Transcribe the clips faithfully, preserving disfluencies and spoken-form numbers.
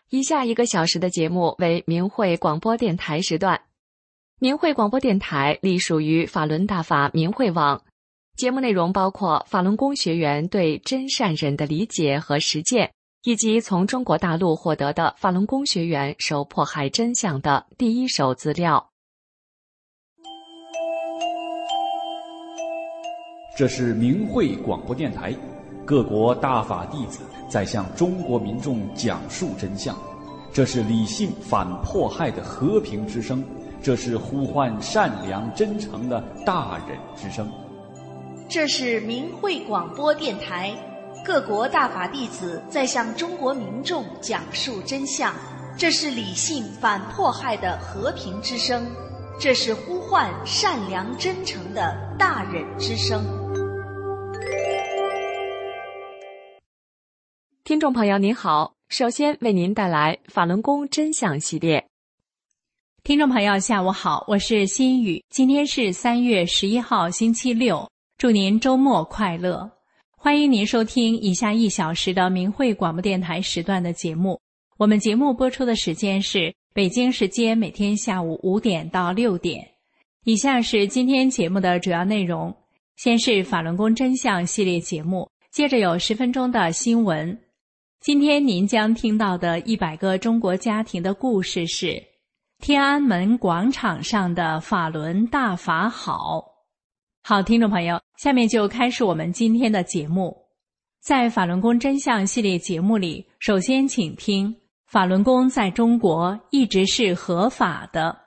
以下一个小时的节目为明慧广播电台时段。明慧广播电台隶属于法轮大法明慧网，节目内容包括法轮功学员对真善忍的理解和实践，以及从中国大陆获得的法轮功学员受迫害真相的第一手资料。 这是明慧广播电台，各国大法弟子在向中国民众讲述真相。这是理性反迫害的和平之声，这是呼唤善良真诚的大忍之声。 这是明慧广播电台，各国大法弟子在向中国民众讲述真相。这是理性反迫害的和平之声，这是呼唤善良真诚的大忍之声。 听众朋友您好，首先为您带来法轮功真相系列。 听众朋友下午好，我是心雨，今天是三月十一号星期六，祝您周末快乐。欢迎您收听以下一小时的明慧广播电台时段的节目。我们节目播出的时间是北京时间每天下午五点到六点。以下是今天节目的主要内容，先是法轮功真相系列节目，接着有十分钟的新闻。今天您将听到的一百个中国家庭的故事是天安门广场上的法轮大法好。好，听众朋友，下面就开始我们今天的节目。在法轮功真相系列节目里，首先请听法轮功在中国一直是合法的。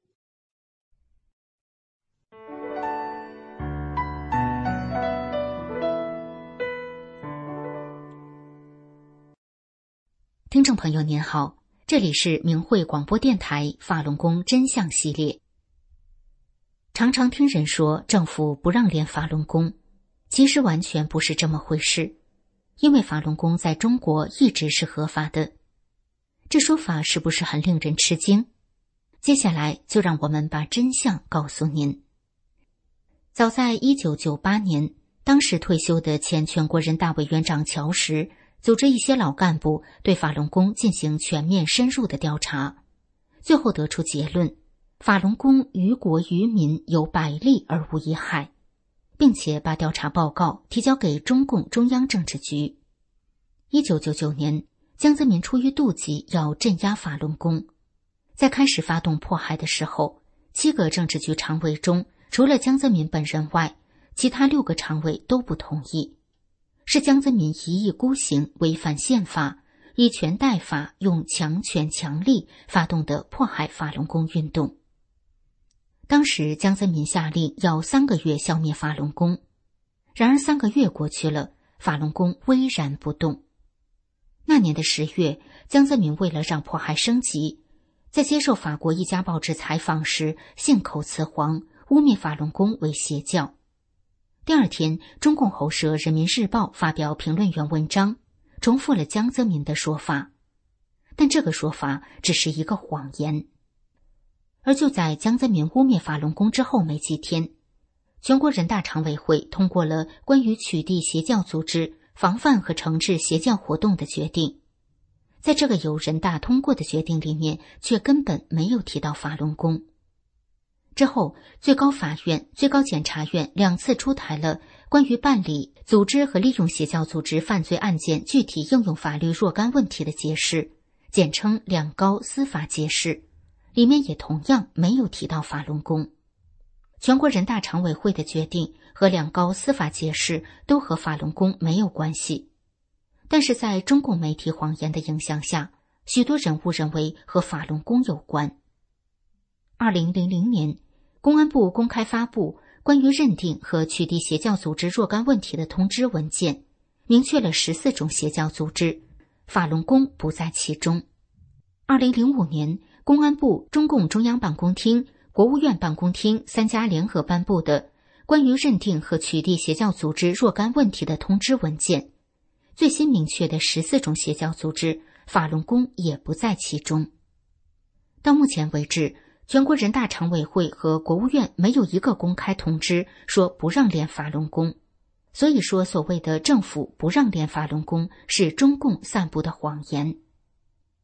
听众朋友您好，这里是明慧广播电台法轮功真相系列。常常听人说政府不让练法轮功，其实完全不是这么回事，因为法轮功在中国一直是合法的。这说法是不是很令人吃惊？接下来就让我们把真相告诉您。早在一九九八年，当时退休的前全国人大委员长乔石组织一些老干部对法轮功进行全面深入的调查，最后得出结论，法轮功于国于民有百利而无一害，并且把调查报告提交给中共中央政治局。一九九九年，江泽民出于妒忌要镇压法轮功，在开始发动迫害的时候，七个政治局常委中，除了江泽民本人外，其他六个常委都不同意。是江泽民一意孤行，违反宪法，以权代法，用强权强力发动的迫害法轮功运动。当时江泽民下令要三个月消灭法轮功，然而三个月过去了，法轮功巍然不动。那年的十月，江泽民为了让迫害升级，在接受法国一家报纸采访时信口雌黄，污蔑法轮功为邪教。第二天，中共喉舌《人民日报》发表评论员文章，重复了江泽民的说法，但这个说法只是一个谎言。而就在江泽民污蔑法轮功之后没几天，全国人大常委会通过了关于取缔邪教组织、防范和惩治邪教活动的决定。在这个由人大通过的决定里面，却根本没有提到法轮功。之后，最高法院、最高检察院两次出台了关于办理、组织和利用邪教组织犯罪案件具体应用法律若干问题的解释，简称两高司法解释，里面也同样没有提到法轮功。全国人大常委会的决定和两高司法解释都和法轮功没有关系，但是在中共媒体谎言的影响下，许多人误认为和法轮功有关。二零零零年，公安部公开发布关于认定和取缔邪教组织若干问题的通知文件，明确了十四种邪教组织，法轮功不在其中。二零零五年，公安部、中共中央办公厅、国务院办公厅三家联合颁布的关于认定和取缔邪教组织若干问题的通知文件，最新明确的十四种邪教组织，法轮功也不在其中。到目前为止，全国人大常委会和国务院没有一个公开通知说不让练法轮功，所以说所谓的政府不让练法轮功是中共散布的谎言。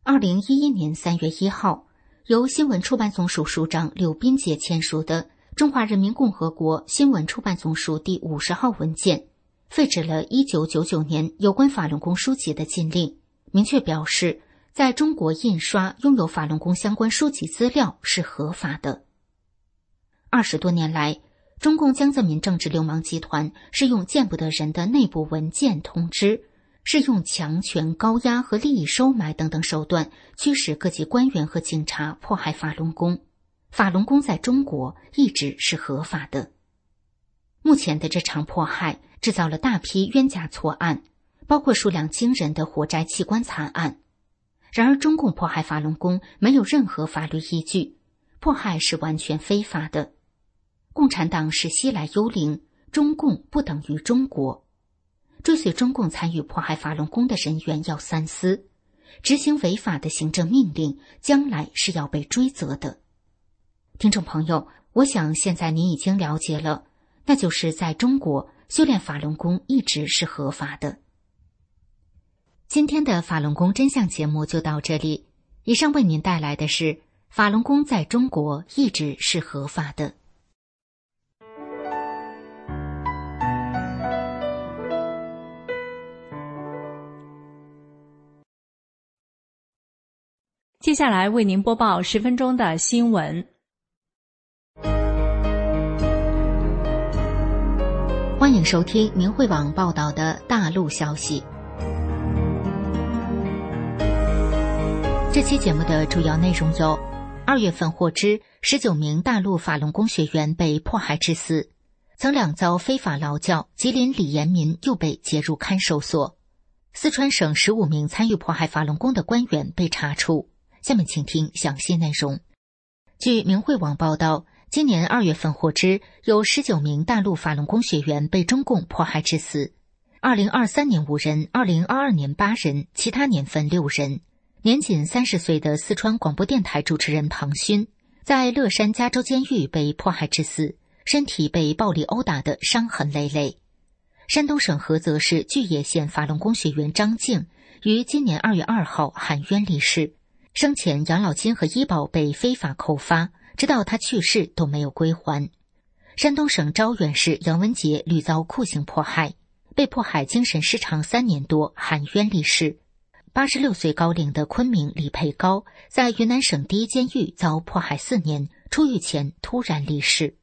二零一一年三月一号，由新闻出版总署署长刘斌杰签署的《中华人民共和国新闻出版总署第五十号文件》，废止了一九九九年有关法轮功书籍的禁令，明确表示在中国印刷拥有法轮功相关书籍资料是合法的。二十多年来，中共江泽民政治流氓集团是用见不得人的内部文件通知，是用强权高压和利益收买等等手段驱使各级官员和警察迫害法轮功。法轮功在中国一直是合法的。目前的这场迫害制造了大批冤假错案，包括数量惊人的活摘器官惨案。然而中共迫害法轮功没有任何法律依据，迫害是完全非法的。共产党是西来幽灵，中共不等于中国。追随中共参与迫害法轮功的人员要三思，执行违法的行政命令将来是要被追责的。听众朋友，我想现在您已经了解了，那就是在中国修炼法轮功一直是合法的。今天的法轮功真相节目就到这里，以上为您带来的是法轮功在中国一直是合法的。 接下来为您播报十分钟的新闻。 欢迎收听明慧网报道的大陆消息。这期节目的主要内容有：二月份获知十九名大陆法轮功学员被迫害致死；曾两遭非法劳教，吉林李延民又被接入看守所；四川省十五名参与迫害法轮功的官员被查处。下面请听详细内容。据明慧网报道，今年二月份获知有十九名大陆法轮功学员被中共迫害致死，二零二三年五人，二零二二年八人，其他年份六人。年仅三十岁的四川广播电台主持人庞勋，在乐山加州监狱被迫害致死，身体被暴力殴打的伤痕累累。山东省菏泽市巨野县法轮功学员张静于今年二月二号含冤离世，生前养老金和医保被非法扣发，直到他去世都没有归还。山东省招远市杨文杰屡遭酷刑迫害，被迫害精神失常三年多，含冤离世。八十六岁高龄的昆明李佩高在云南省第一监狱遭迫害四年，出狱前突然离世。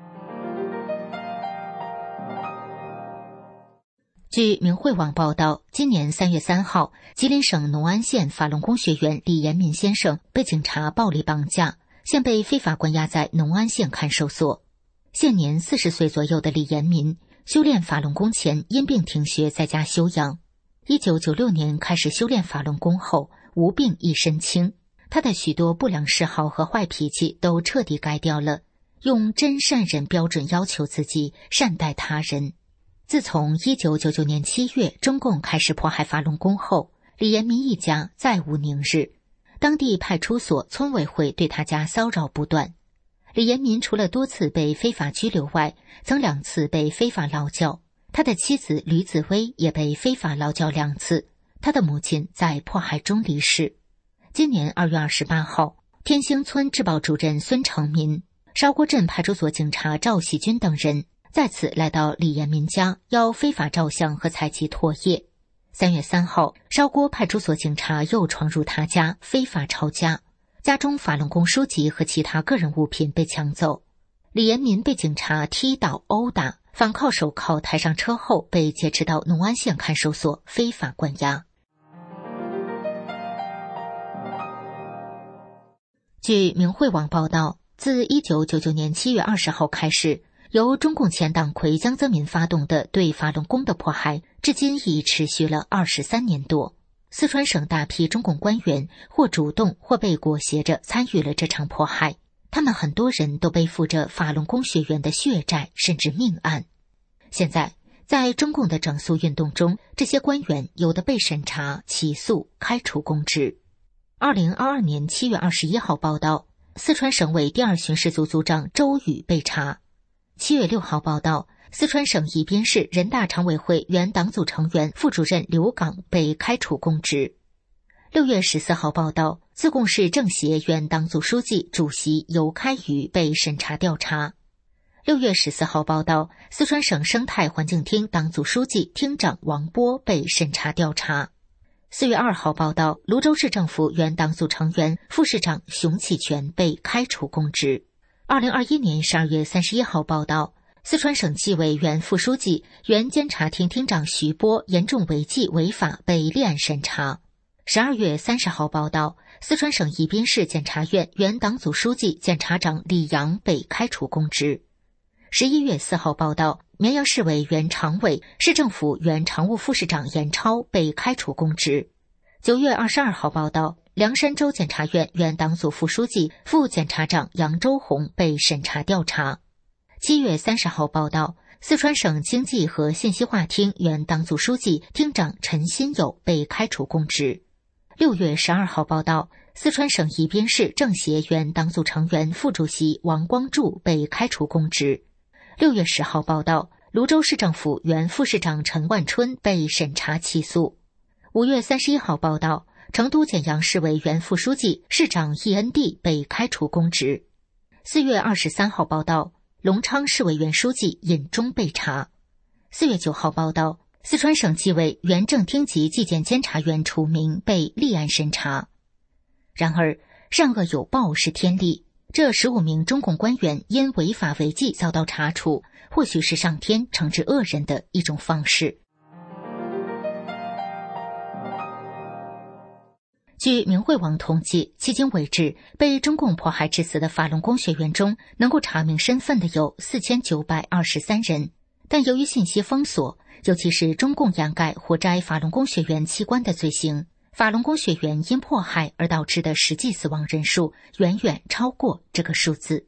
据明慧网报道，今年三月三号，吉林省农安县法轮功学员李延民先生被警察暴力绑架，现被非法关押在农安县看守所。现年四十岁左右的李延民，修炼法轮功前因病停学，在家休养。一九九六年开始修炼法轮功后，无病一身轻，他的许多不良嗜好和坏脾气都彻底改掉了，用真善忍标准要求自己，善待他人。自从一九九九年七月中共开始迫害法轮功后，李延民一家再无宁日。当地派出所、村委会对他家骚扰不断。李延民除了多次被非法拘留外，曾两次被非法劳教。他的妻子吕紫薇也被非法劳教两次，他的母亲在迫害中离世。今年二月二十八号，天兴村治保主任孙成民、韶郭镇派出所警察赵喜军等人再次来到李延民家，要非法照相和采集唾液。三月三号，韶郭派出所警察又闯入他家，非法抄家，家中法轮功书籍和其他个人物品被抢走。李延民被警察踢倒、殴打，反铐手铐抬上车后，被劫持到农安县看守所非法关押。据明慧网报道，自一九九九年七月二十号开始，由中共前党魁江泽民发动的对法轮功的迫害，至今已持续了二十三年多。四川省大批中共官员或主动或被裹挟着参与了这场迫害，他们很多人都背负着法轮功学员的血债甚至命案。现在在中共的整肃运动中，这些官员有的被审查、起诉、开除公职。二零二二年七月二十一号报道，四川省委第二巡视组组长周宇被查。七月六号报道，四川省宜宾市人大常委会原党组成员、副主任刘岗被开除公职。 六月十四号报道，自贡市政协原党组书记、主席尤开宇被审查调查。六月十四号报道，四川省生态环境厅党组书记、厅长王波被审查调查。四月二号报道，泸州市政府原党组成员、副市长熊启全被开除公职。二零二一年十二月三十一号报道，四川省纪委原副书记、原监察厅厅长徐波严重违纪违法被立案审查。十二月三十号报道，四川省宜宾市检察院原党组书记、检察长李阳被开除公职。十一月四号报道，绵阳市委原常委、市政府原常务副市长严超被开除公职。九月二十二号报道，凉山州检察院原党组副书记、副检察长杨周红被审查调查。七月三十号报道，四川省经济和信息化厅原党组书记、厅长陈新友被开除公职。六月十二号报道，四川省宜宾市政协原党组成员、副主席王光柱被开除公职。六月十号报道，泸州市政府原副市长陈万春被审查起诉。五月三十一号报道，成都简阳市委原副书记、市长易恩地被开除公职。四月二十三号报道，隆昌市委原书记尹忠被查。四月九号报道，四川省纪委原正厅级纪检监察员楚明被立案审查。然而，善恶有报是天理，这十五名中共官员因违法违纪遭到查处，或许是上天惩治恶人的一种方式。据明慧网统计，迄今为止，被中共迫害致死的法轮功学员中，能够查明身份的有四千九百二十三人。但由于信息封锁，尤其是中共掩盖活摘法轮功学员器官的罪行，法轮功学员因迫害而导致的实际死亡人数远远超过这个数字。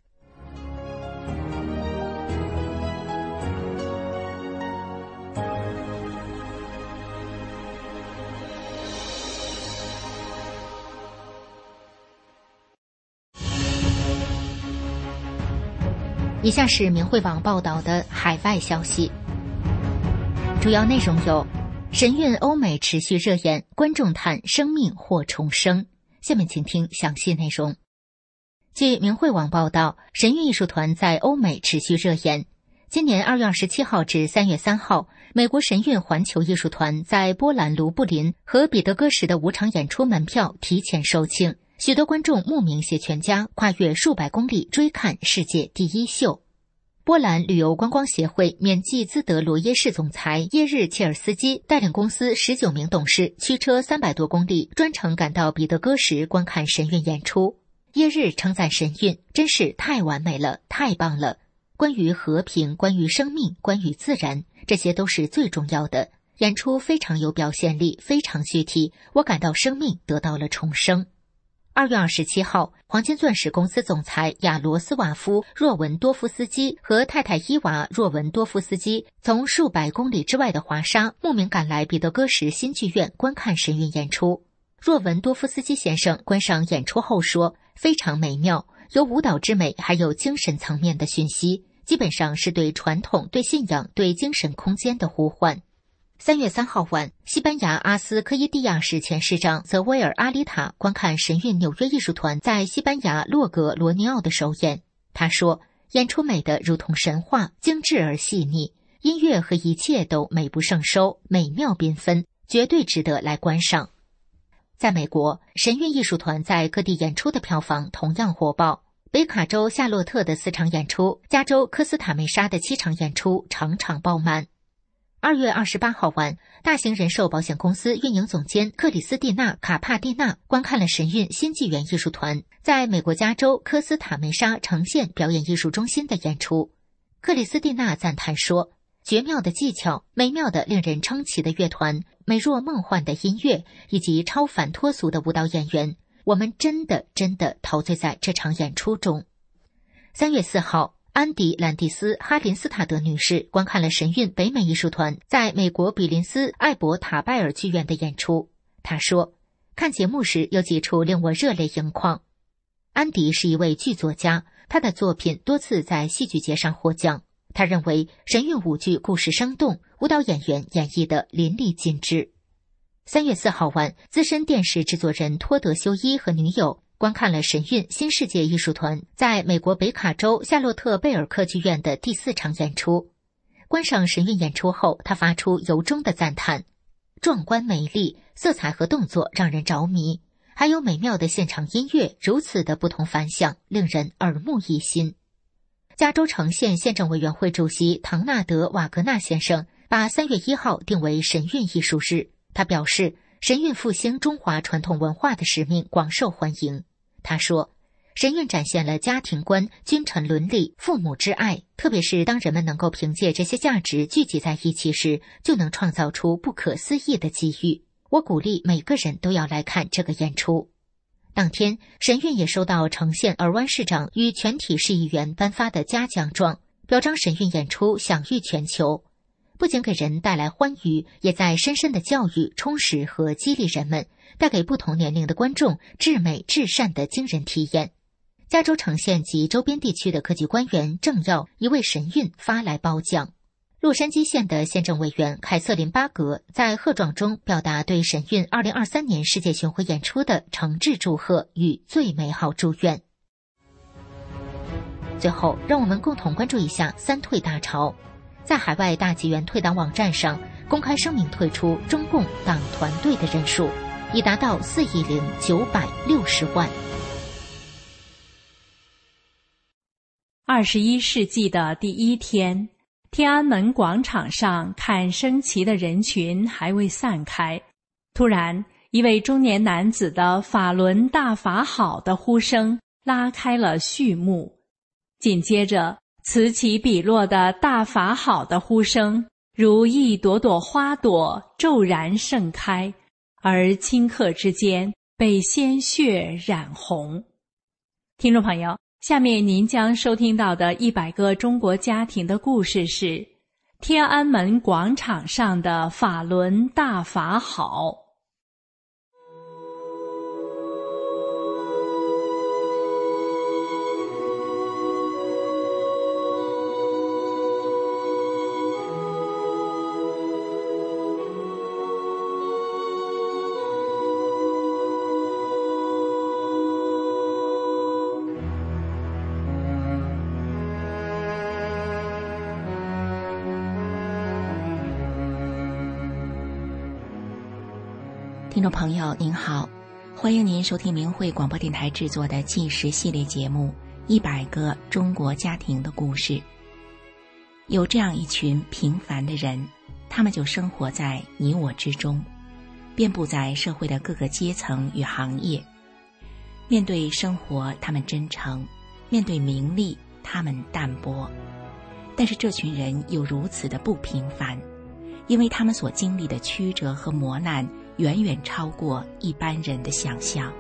以下是明慧网报道的海外消息，主要内容有：神韵欧美持续热演，观众叹生命或重生。下面请听详细内容。据明慧网报道，神韵艺术团在欧美持续热演。今年二月二十七号至三月三号，美国神韵环球艺术团在波兰卢布林和彼得戈什的五场演出门票提前售罄。许多观众慕名携全家跨越数百公里追看世界第一秀。波兰旅游观光协会缅季兹德罗耶市总裁耶日切尔斯基带领公司十九名董事驱车三百多公里，专程赶到彼得戈什观看神韵演出。耶日称赞神韵真是太完美了，太棒了。关于和平，关于生命，关于自然，这些都是最重要的。演出非常有表现力，非常具体，我感到生命得到了重生。二月二十七号，黄金钻石公司总裁亚罗斯瓦夫·若文多夫斯基和太太伊娃·若文多夫斯基从数百公里之外的华沙慕名赶来彼得戈什新剧院观看神韵演出。若文多夫斯基先生观赏演出后说，非常美妙，有舞蹈之美，还有精神层面的讯息，基本上是对传统、对信仰、对精神空间的呼唤。三月三号晚，西班牙阿斯科伊蒂亚市前市长泽维尔阿里塔观看神韵纽约艺术团在西班牙洛格罗尼奥的首演。他说，演出美得如同神话，精致而细腻，音乐和一切都美不胜收，美妙缤纷，绝对值得来观赏。在美国，神韵艺术团在各地演出的票房同样火爆。北卡州夏洛特的四场演出，加州科斯塔梅沙的七场演出场场爆满。二月二十八号晚，大型人寿保险公司运营总监克里斯蒂娜·卡帕蒂娜观看了神韵新纪元艺术团在美国加州科斯塔梅沙呈现表演艺术中心的演出。克里斯蒂娜赞叹说，绝妙的技巧，美妙的令人称奇的乐团，美若梦幻的音乐，以及超凡脱俗的舞蹈演员，我们真的真的陶醉在这场演出中。三月四号，安迪·兰蒂斯·哈林斯塔德女士观看了神韵北美艺术团在美国比林斯艾伯塔拜尔剧院的演出。她说，看节目时有几处令我热泪盈眶。安迪是一位剧作家，他的作品多次在戏剧节上获奖。他认为神韵舞剧故事生动，舞蹈演员演绎得淋漓尽致。 三月四号晚，资深电视制作人托德修伊和女友观看了神韵新世界艺术团在美国北卡州夏洛特贝尔克剧院的第四场演出。观赏神韵演出后，他发出由衷的赞叹：壮观美丽，色彩和动作让人着迷，还有美妙的现场音乐，如此的不同凡响，令人耳目一新。加州城县县政委员会主席唐纳德·瓦格纳先生把三月一号定为神韵艺术日。他表示，神韵复兴中华传统文化的使命广受欢迎。他说，神韵展现了家庭观、君臣伦理、父母之爱，特别是当人们能够凭借这些价值聚集在一起时，就能创造出不可思议的机遇。我鼓励每个人都要来看这个演出。当天，神韵也收到城县尔湾市长与全体市议员颁发的嘉奖状，表彰神韵演出享誉全球。不仅给人带来欢愉，也在深深的教育、充实和激励人们，带给不同年龄的观众至美至善的惊人体验。加州城县及周边地区的各级官员政要一为神韵发来褒奖。洛杉矶县的县政委员凯瑟琳·巴格在贺状中表达对神韵二零二三年世界巡回演出的诚挚祝贺与最美好祝愿。最后，让我们共同关注一下三退大潮。在海外大纪元退党网站上公开声明退出中共党团队的人数已达到四亿零九百六十万。 二十一世纪的第一天，天安门广场上看升旗的人群还未散开，突然一位中年男子的法轮大法好的呼声拉开了序幕，紧接着此起彼落的大法好的呼声如一朵朵花朵骤然盛开，而顷刻之间被鲜血染红。听众朋友，下面您将收听到的一百个中国家庭的故事是天安门广场上的法轮大法好。 听众朋友您好，欢迎您收听明慧广播电台制作的纪实系列节目《一百个中国家庭的故事》。有这样一群平凡的人，他们就生活在你我之中，遍布在社会的各个阶层与行业。面对生活他们真诚，面对名利他们淡泊，但是这群人又如此的不平凡，因为他们所经历的曲折和磨难远远超过一般人的想象。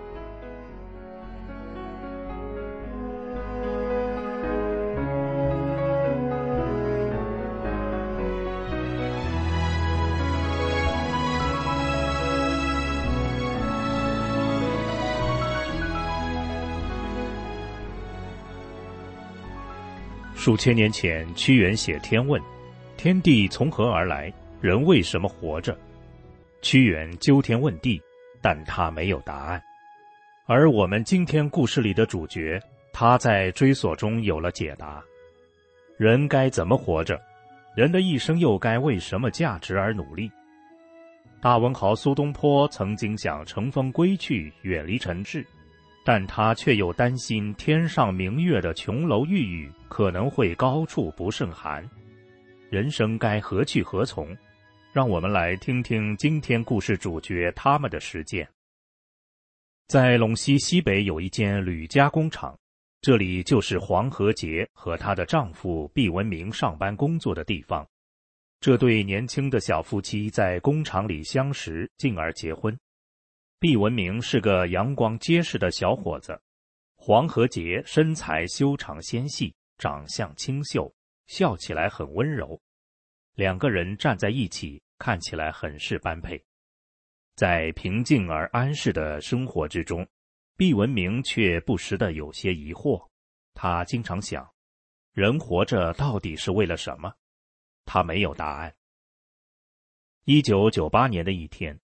数千年前，屈原写《天问》，天地从何而来？人为什么活着？屈原究天问地，但他没有答案。而我们今天故事里的主角，他在追索中有了解答。人该怎么活着？人的一生又该为什么价值而努力？大文豪苏东坡曾经想乘风归去，远离尘世，但他却又担心天上明月的琼楼玉宇可能会高处不胜寒。人生该何去何从？让我们来听听今天故事主角他们的实践。在陇西西北有一间铝加工厂，这里就是黄和杰和她的丈夫毕文明上班工作的地方。这对年轻的小夫妻在工厂里相识，进而结婚。毕文明是个阳光结实的小伙子，黄和杰身材修长纤细，长相清秀，笑起来很温柔。两个人站在一起，看起来很是般配。在平静而安适的生活之中，毕文明却不时地有些疑惑。他经常想，人活着到底是为了什么？他没有答案。一九九八年的一天，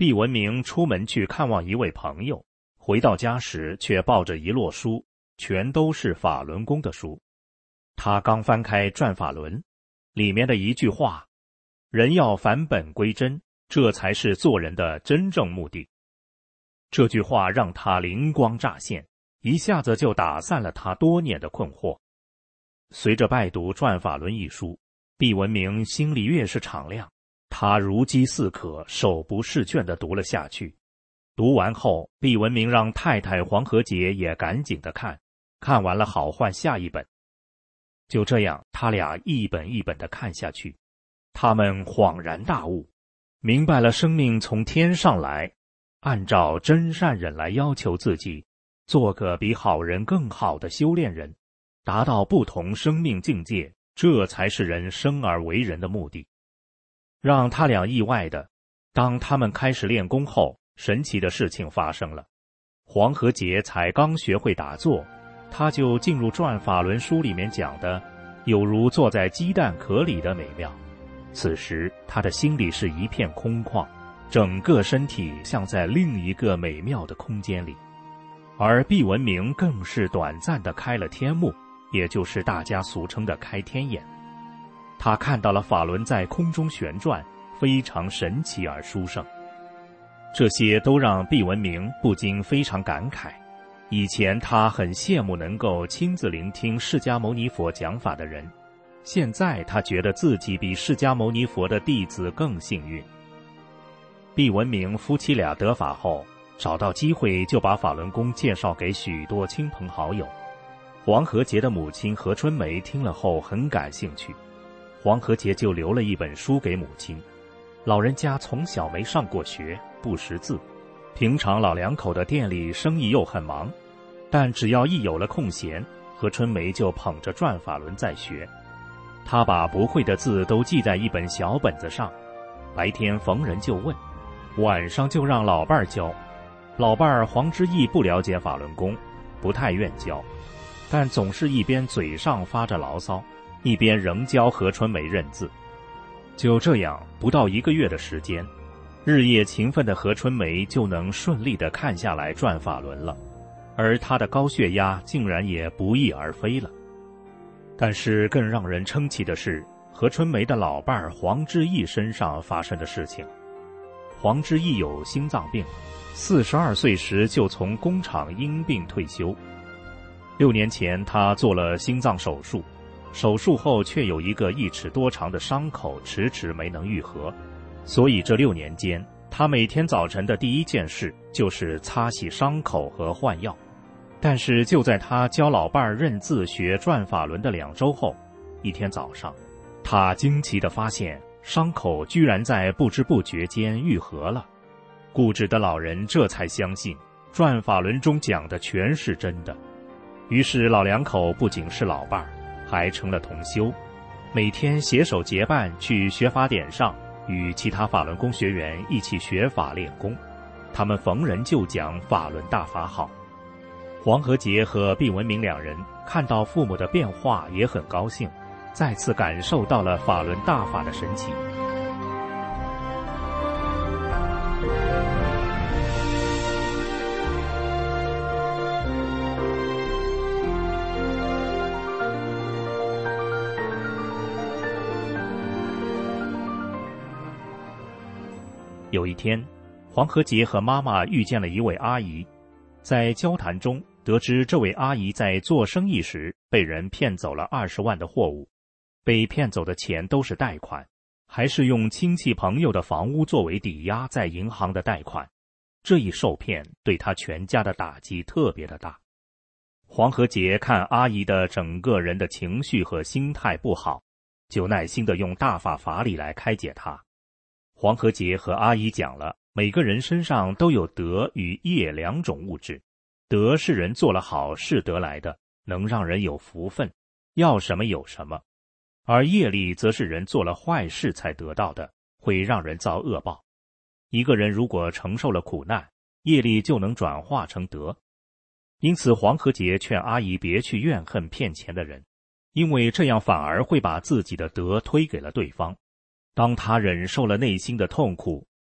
毕文明出门去看望一位朋友，回到家时却抱着一摞书，全都是法轮功的书。他刚翻开《转法轮》，里面的一句话：人要返本归真，这才是做人的真正目的。这句话让他灵光乍现，一下子就打散了他多年的困惑。随着拜读《转法轮》一书，毕文明心里越是敞亮，他如饥似渴，手不释卷地读了下去。读完后，毕文明让太太黄和杰也赶紧地看，看完了好换下一本。就这样，他俩一本一本地看下去，他们恍然大悟，明白了生命从天上来，按照真善忍来要求自己，做个比好人更好的修炼人，达到不同生命境界，这才是人生而为人的目的。让他俩意外的，当他们开始练功后，神奇的事情发生了。黄和杰才刚学会打坐，他就进入《转法轮》书里面讲的有如坐在鸡蛋壳里的美妙。此时他的心里是一片空旷，整个身体像在另一个美妙的空间里。而毕文明更是短暂地开了天目，也就是大家俗称的开天眼。他看到了法轮在空中旋转，非常神奇而殊胜。这些都让毕文明不禁非常感慨，以前他很羡慕能够亲自聆听释迦牟尼佛讲法的人，现在他觉得自己比释迦牟尼佛的弟子更幸运。毕文明夫妻俩得法后，找到机会就把法轮功介绍给许多亲朋好友。黄和杰的母亲何春梅听了后很感兴趣，黄和杰就留了一本书给母亲。老人家从小没上过学，不识字，平常老两口的店里生意又很忙，但只要一有了空闲，何春梅就捧着转法轮在学。她把不会的字都记在一本小本子上，白天逢人就问，晚上就让老伴儿教。老伴儿黄之义不了解法轮功，不太愿教，但总是一边嘴上发着牢骚，一边仍教何春梅认字。就这样，不到一个月的时间，日夜勤奋的何春梅就能顺利地看下来转法轮了，而她的高血压竟然也不翼而飞了。但是更让人称奇的是，何春梅的老伴儿黄之义身上发生的事情。黄之义有心脏病，四十二岁时就从工厂因病退休。六年前他做了心脏手术，手术后却有一个一尺多长的伤口迟迟没能愈合，所以这六年间，他每天早晨的第一件事就是擦洗伤口和换药。但是就在他教老伴儿认字学转法轮的两周后，一天早上，他惊奇地发现伤口居然在不知不觉间愈合了。固执的老人这才相信转法轮中讲的全是真的。于是老两口不仅是老伴儿，还成了同修，每天携手结伴去学法点上与其他法轮功学员一起学法练功。他们逢人就讲法轮大法好。黄和杰和毕文明两人看到父母的变化也很高兴，再次感受到了法轮大法的神奇。有一天，黄和杰和妈妈遇见了一位阿姨，在交谈中得知这位阿姨在做生意时被人骗走了二十万的货物，被骗走的钱都是贷款，还是用亲戚朋友的房屋作为抵押在银行的贷款。这一受骗对他全家的打击特别的大。黄和杰看阿姨的整个人的情绪和心态不好，就耐心地用大法法理来开解她。黄和杰和阿姨讲了，每个人身上都有德与业两种物质。德是人做了好事得来的，能让人有福分，要什么有什么；而业力则是人做了坏事才得到的，会让人遭恶报。一个人如果承受了苦难，业力就能转化成德。因此黄和杰劝阿姨别去怨恨骗钱的人，因为这样反而会把自己的德推给了对方。当他忍受了内心的痛苦，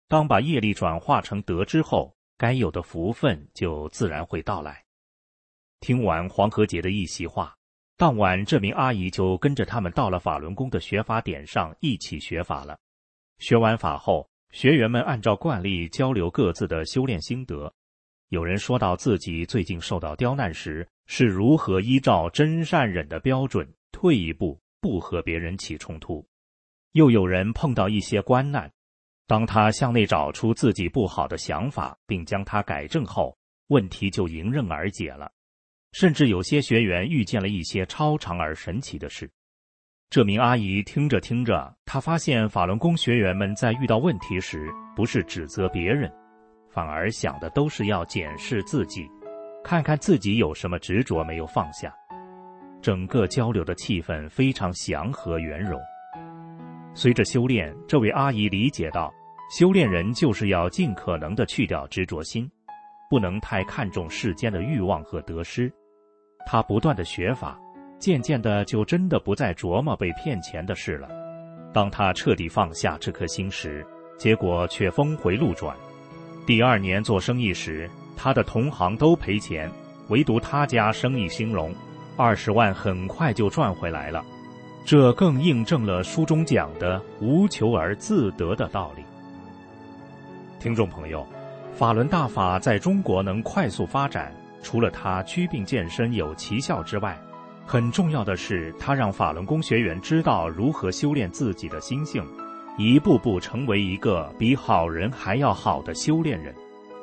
当把业力转化成德之后，该有的福分就自然会到来。听完黄和杰的一席话，当晚这名阿姨就跟着他们到了法轮功的学法点上一起学法了。学完法后，学员们按照惯例交流各自的修炼心得。有人说到自己最近受到刁难时，是如何依照真善忍的标准退一步，不和别人起冲突。又有人碰到一些关难，当他向内找出自己不好的想法，并将它改正后，问题就迎刃而解了。甚至有些学员遇见了一些超常而神奇的事。这名阿姨听着听着，她发现法轮功学员们在遇到问题时，不是指责别人，反而想的都是要检视自己，看看自己有什么执着没有放下。整个交流的气氛非常祥和圆融。随着修炼，这位阿姨理解到，修炼人就是要尽可能地去掉执着心，不能太看重世间的欲望和得失。她不断地学法，渐渐的就真的不再琢磨被骗钱的事了。当她彻底放下这颗心时，结果却峰回路转。第二年做生意时，她的同行都赔钱，唯独她家生意兴隆，二十万很快就赚回来了。这更印证了书中讲的无求而自得的道理。听众朋友，法轮大法在中国能快速发展，除了它祛病健身有奇效之外，很重要的是它让法轮功学员知道如何修炼自己的心性，一步步成为一个比好人还要好的修炼人。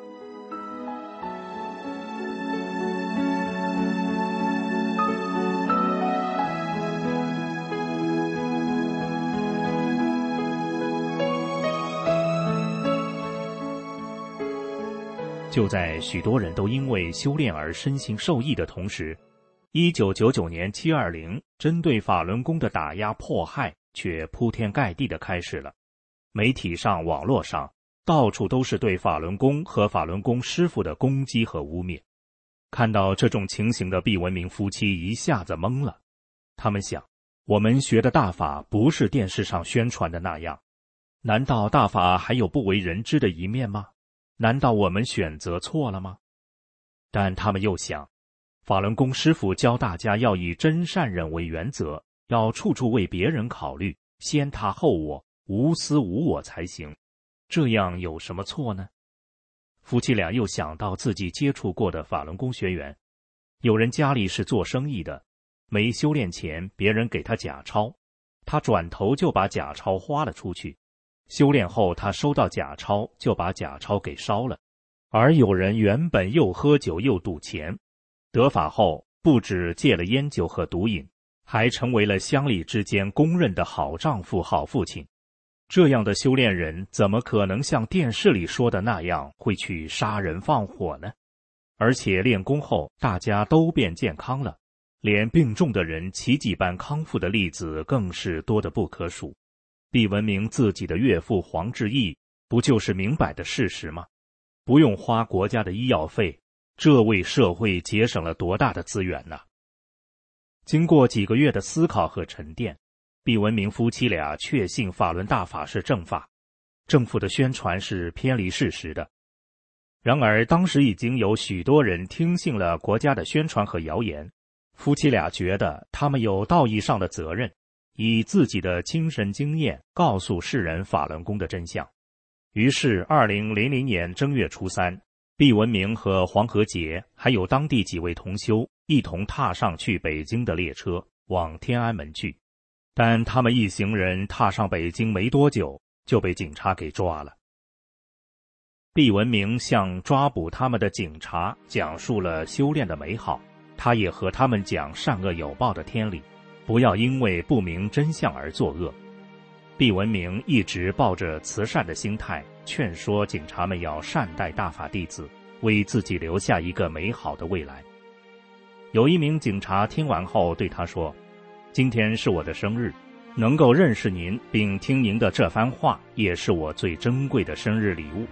就在许多人都因为修炼而身心受益的同时，一九九九年七二零针对法轮功的打压迫害却铺天盖地地开始了。媒体上、网络上，到处都是对法轮功和法轮功师父的攻击和污蔑。看到这种情形的毕文明夫妻一下子懵了。他们想，我们学的大法不是电视上宣传的那样，难道大法还有不为人知的一面吗？难道我们选择错了吗？但他们又想，法轮功师父教大家要以真善忍为原则，要处处为别人考虑，先他后我，无私无我才行，这样有什么错呢？夫妻俩又想到自己接触过的法轮功学员，有人家里是做生意的，没修炼前别人给他假钞，他转头就把假钞花了出去，修炼后他收到假钞就把假钞给烧了。而有人原本又喝酒又赌钱，得法后不止戒了烟酒和毒瘾，还成为了乡里之间公认的好丈夫好父亲。这样的修炼人怎么可能像电视里说的那样会去杀人放火呢？而且练功后大家都变健康了，连病重的人奇迹般康复的例子更是多得不可数。毕文明自己的岳父黄志义不就是明摆的事实吗？不用花国家的医药费，这为社会节省了多大的资源呢？经过几个月的思考和沉淀，毕文明夫妻俩确信法轮大法是正法，政府的宣传是偏离事实的。然而当时已经有许多人听信了国家的宣传和谣言，夫妻俩觉得他们有道义上的责任，以自己的亲身经验告诉世人法轮功的真相。于是二零零零年正月初三，毕文明和黄和杰还有当地几位同修一同踏上去北京的列车，往天安门去。但他们一行人踏上北京没多久，就被警察给抓了。毕文明向抓捕他们的警察讲述了修炼的美好，他也和他们讲善恶有报的天理，不要因为不明真相而作恶。毕文明一直抱着慈善的心态，劝说警察们要善待大法弟子，为自己留下一个美好的未来。有一名警察听完后对他说，今天是我的生日，能够认识您并听您的这番话，也是我最珍贵的生日礼物。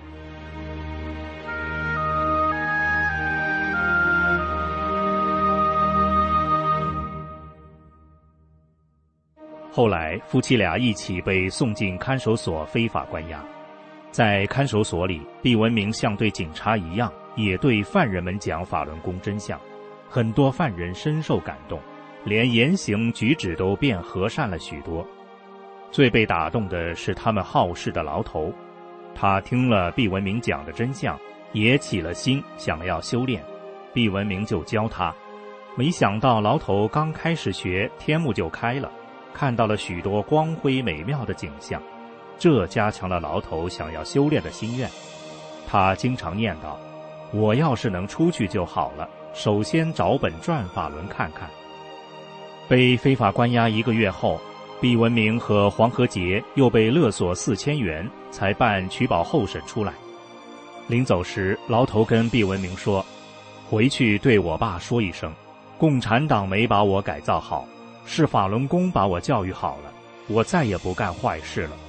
后来夫妻俩一起被送进看守所非法关押。 在看守所里，毕文明像对警察一样，也对犯人们讲法轮功真相。很多犯人深受感动，连言行举止都变和善了许多。最被打动的是他们好事的牢头，他听了毕文明讲的真相，也起了心想要修炼。毕文明就教他，没想到牢头刚开始学，天目就开了，看到了许多光辉美妙的景象，这加强了牢头想要修炼的心愿。他经常念叨，我要是能出去就好了，首先找本转法轮看看。被非法关押一个月后，毕文明和黄和杰又被勒索四千元，才办取保候审出来。临走时，牢头跟毕文明说，回去对我爸说一声，共产党没把我改造好，是法轮功把我教育好了，我再也不干坏事了。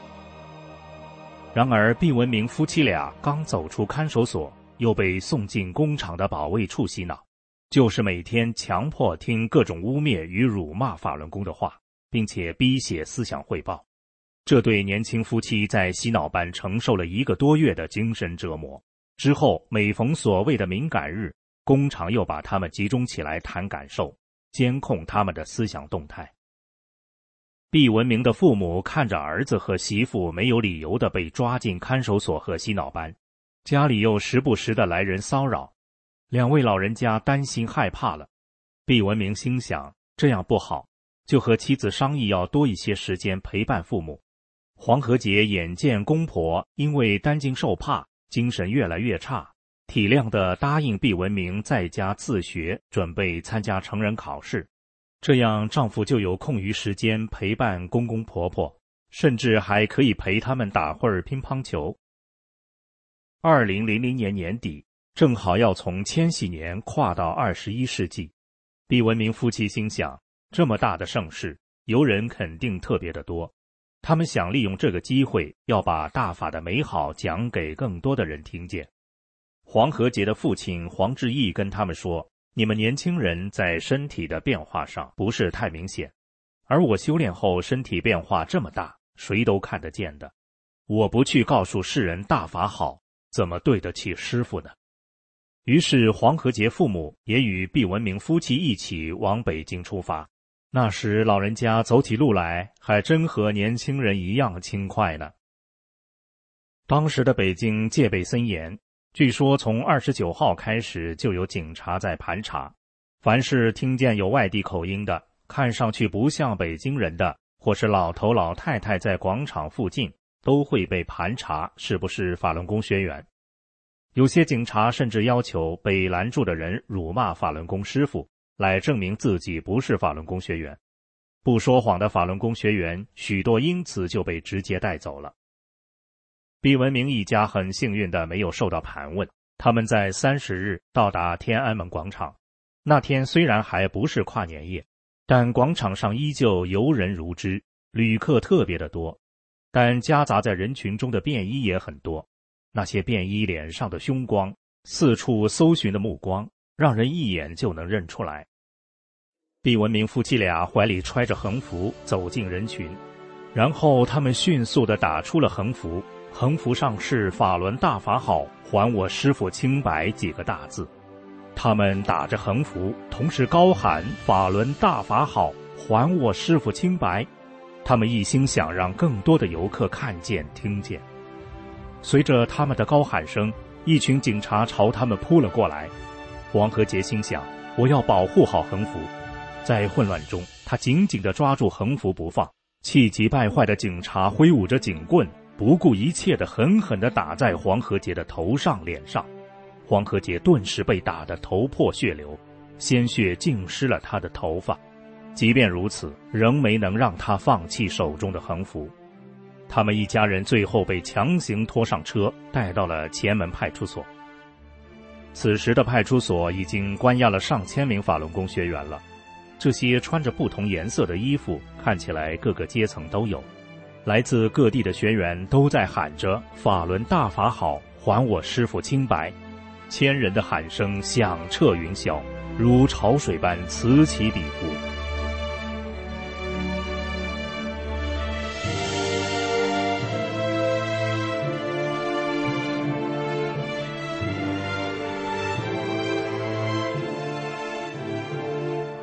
然而毕文明夫妻俩刚走出看守所，又被送进工厂的保卫处洗脑，就是每天强迫听各种污蔑与辱骂法轮功的话，并且逼写思想汇报。这对年轻夫妻在洗脑班承受了一个多月的精神折磨。之后每逢所谓的敏感日，工厂又把他们集中起来谈感受，监控他们的思想动态。毕文明的父母看着儿子和媳妇没有理由地被抓进看守所和洗脑班，家里又时不时地来人骚扰，两位老人家担心害怕了。毕文明心想，这样不好，就和妻子商议要多一些时间陪伴父母。黄和杰眼见公婆因为担惊受怕，精神越来越差，体谅地答应毕文明在家自学，准备参加成人考试，这样丈夫就有空余时间陪伴公公婆婆，甚至还可以陪他们打会儿乒乓球。二零零零年年底，正好要从千禧年跨到二十一世纪，毕文明夫妻心想，这么大的盛世，游人肯定特别的多，他们想利用这个机会，要把大法的美好讲给更多的人听见。黄和杰的父亲黄志义跟他们说，你们年轻人在身体的变化上不是太明显，而我修炼后身体变化这么大，谁都看得见的。我不去告诉世人大法好，怎么对得起师父呢？于是黄和杰父母也与毕文明夫妻一起往北京出发。那时老人家走起路来还真和年轻人一样轻快呢。当时的北京戒备森严，据说从二十九号开始就有警察在盘查，凡是听见有外地口音的，看上去不像北京人的，或是老头老太太在广场附近，都会被盘查是不是法轮功学员。有些警察甚至要求被拦住的人辱骂法轮功师傅，来证明自己不是法轮功学员。不说谎的法轮功学员许多因此就被直接带走了。毕文明一家很幸运的没有受到盘问，他们在三十日到达天安门广场。那天虽然还不是跨年夜，但广场上依旧游人如织，旅客特别的多，但夹杂在人群中的便衣也很多。那些便衣脸上的凶光，四处搜寻的目光，让人一眼就能认出来。毕文明夫妻俩怀里揣着横幅走进人群，然后他们迅速地打出了横幅，横幅上是法轮大法好，还我师父清白几个大字。他们打着横幅，同时高喊法轮大法好，还我师父清白。他们一心想让更多的游客看见听见。随着他们的高喊声，一群警察朝他们扑了过来。黄和杰心想，我要保护好横幅。在混乱中，他紧紧地抓住横幅不放。气急败坏的警察挥舞着警棍，不顾一切地狠狠地打在黄和杰的头上脸上。黄和杰顿时被打得头破血流，鲜血浸湿了他的头发。即便如此，仍没能让他放弃手中的横幅。他们一家人最后被强行拖上车，带到了前门派出所。此时的派出所已经关押了上千名法轮功学员了，这些穿着不同颜色的衣服，看起来各个阶层都有。来自各地的学员都在喊着法轮大法好，还我师父清白。千人的喊声响彻云霄，如潮水般此起彼伏。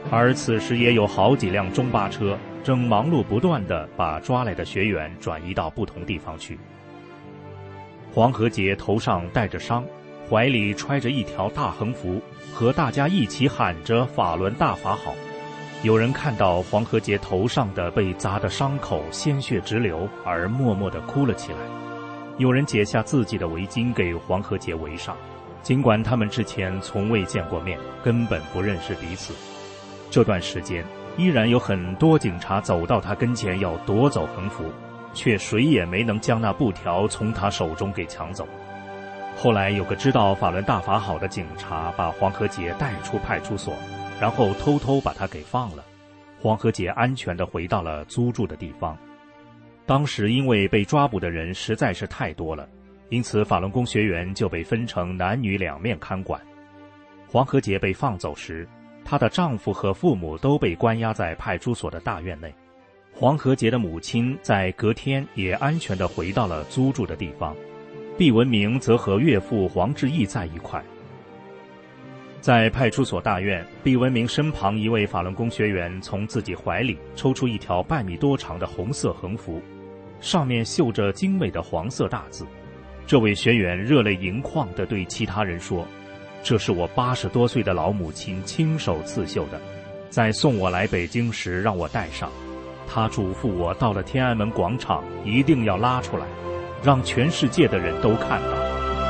而此时也有好几辆中巴车正忙碌不断地把抓来的学员转移到不同地方去。黄和杰头上带着伤，怀里揣着一条大横幅，和大家一起喊着法轮大法好。有人看到黄和杰头上的被砸的伤口鲜血直流，而默默地哭了起来。有人解下自己的围巾给黄和杰围上，尽管他们之前从未见过面，根本不认识彼此。这段时间依然有很多警察走到他跟前要夺走横幅，却谁也没能将那布条从他手中给抢走。后来有个知道法轮大法好的警察把黄和杰带出派出所，然后偷偷把他给放了。黄和杰安全地回到了租住的地方。当时因为被抓捕的人实在是太多了，因此法轮功学员就被分成男女两面看管。黄和杰被放走时，她的丈夫和父母都被关押在派出所的大院内。黄和杰的母亲在隔天也安全地回到了租住的地方，毕文明则和岳父黄志义在一块。在派出所大院，毕文明身旁一位法轮功学员从自己怀里抽出一条半米多长的红色横幅，上面绣着精美的黄色大字。这位学员热泪盈眶地对其他人说：“这是我八十多岁的老母亲亲手刺绣的，在送我来北京时让我带上。她嘱咐我到了天安门广场一定要拉出来，让全世界的人都看到。”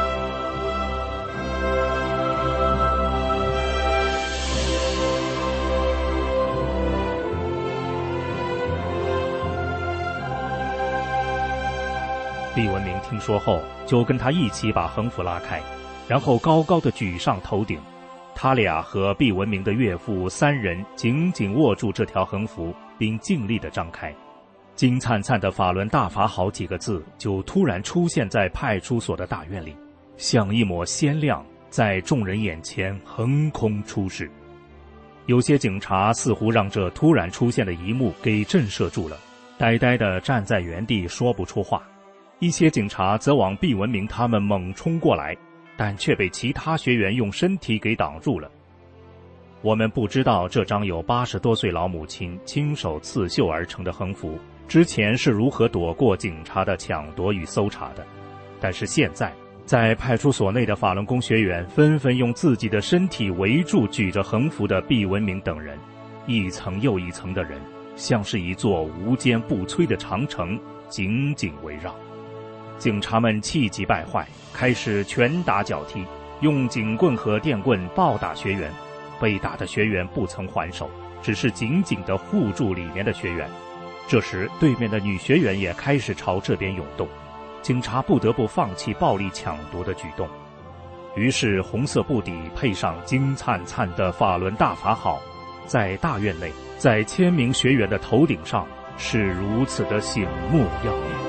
毕文明听说后，就跟他一起把横幅拉开，然后高高的举上头顶。他俩和毕文明的岳父三人紧紧握住这条横幅，并尽力地张开。金灿灿的法轮大法好几个字就突然出现在派出所的大院里，像一抹鲜亮，在众人眼前横空出世。有些警察似乎让这突然出现的一幕给震慑住了，呆呆地站在原地说不出话。一些警察则往毕文明他们猛冲过来，但却被其他学员用身体给挡住了。我们不知道这张有八十多岁老母亲亲手刺绣而成的横幅之前是如何躲过警察的抢夺与搜查的，但是现在，在派出所内的法轮功学员纷纷用自己的身体围住举着横幅的毕文明等人，一层又一层的人，像是一座无坚不摧的长城，紧紧围绕。警察们气急败坏，开始拳打脚踢，用警棍和电棍暴打学员。被打的学员不曾还手，只是紧紧地护住里面的学员。这时，对面的女学员也开始朝这边涌动，警察不得不放弃暴力抢夺的举动。于是，红色布底配上金灿灿的法轮大法好，在大院内，在千名学员的头顶上，是如此的醒目耀眼。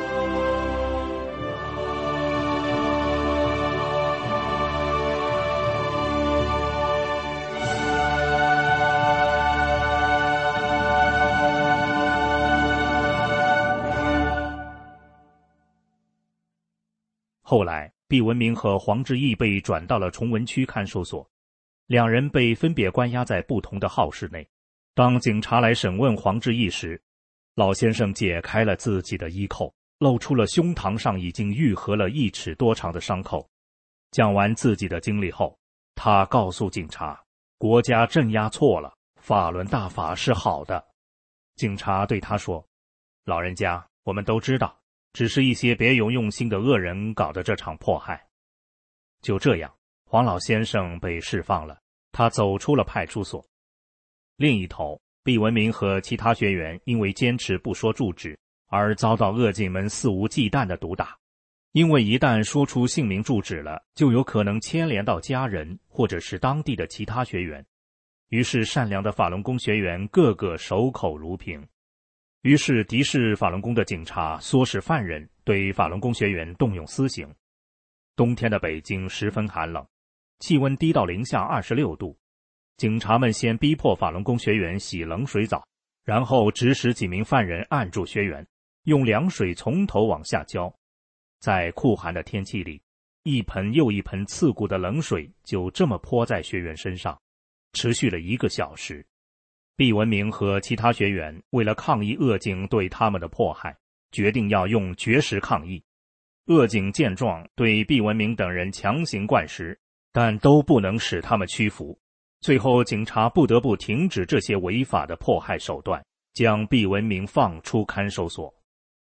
后来，毕文明和黄志义被转到了崇文区看守所，两人被分别关押在不同的号室内。当警察来审问黄志义时，老先生解开了自己的衣扣，露出了胸膛上已经愈合了一尺多长的伤口。讲完自己的经历后，他告诉警察，国家镇压错了，法轮大法是好的。警察对他说，老人家，我们都知道，只是一些别有用心的恶人搞的这场迫害。就这样，黄老先生被释放了，他走出了派出所。另一头，毕文明和其他学员因为坚持不说住址，而遭到恶警们肆无忌惮的毒打。因为一旦说出姓名住址了，就有可能牵连到家人或者是当地的其他学员。于是善良的法轮功学员个个守口如瓶。于是敌视法轮功的警察唆使犯人对法轮功学员动用私刑。冬天的北京十分寒冷，气温低到零下二十六度。警察们先逼迫法轮功学员洗冷水澡，然后指使几名犯人按住学员，用凉水从头往下浇。在酷寒的天气里，一盆又一盆刺骨的冷水就这么泼在学员身上，持续了一个小时。 毕文明和其他学员为了抗议恶警对他们的迫害，决定要用绝食抗议。恶警见状，对毕文明等人强行灌食，但都不能使他们屈服。最后警察不得不停止这些违法的迫害手段，将毕文明放出看守所。